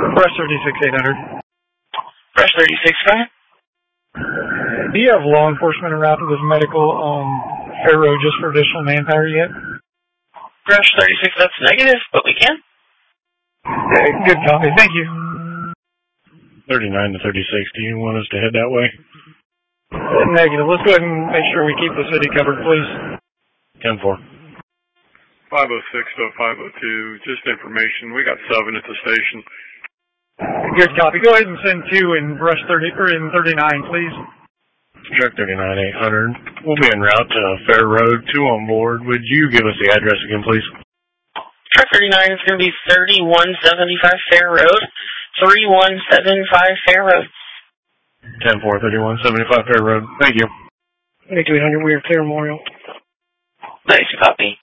Brush 36800. Brush 365. Do you have law enforcement around with medical on Fair Road just for additional manpower yet? Brush 36, that's negative, but we can. Good copy, thank you. 39 to 36, do you want us to head that way? Negative. Let's go ahead and make sure we keep the city covered, please. 10-4. 506 to 502, just information. We got 7 at the station. Good copy. Go ahead and send 2 in Brush 30 or in 39, please. Truck 39-800. We'll be en route to Fair Road. 2 on board. Would you give us the address again, please? Truck 39 is going to be 3175 Fair Road. 3175 Fair Road. 10-4, 3175 Fair Road. Thank you. 8200, we are clear, Memorial. Nice copy.